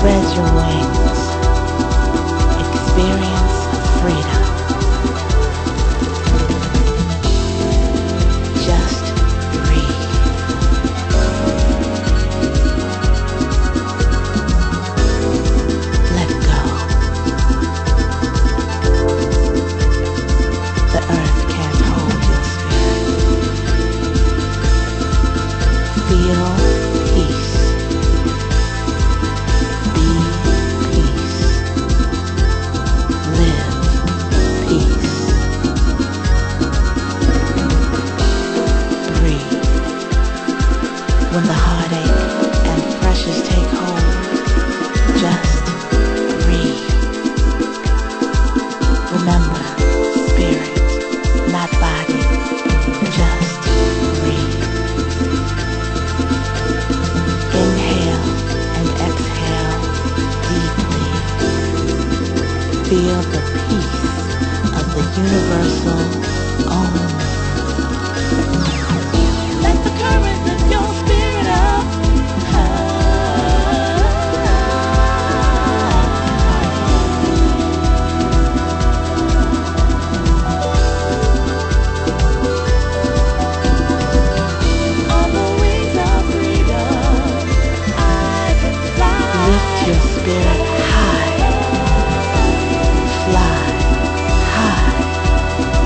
Spread your wings. Experience freedom. Just breathe. Let go. The earth can't hold your spirit. Feel peace. Be peace. Live peace. Breathe. When the heartache and pressures take hold, just breathe. Remember, spirit, not body. Just breathe. Inhale and exhale deeply. Feel the peace of the universal OM. Let the current lift your spirit up. On the wings of freedom, I fly. Lift your spirit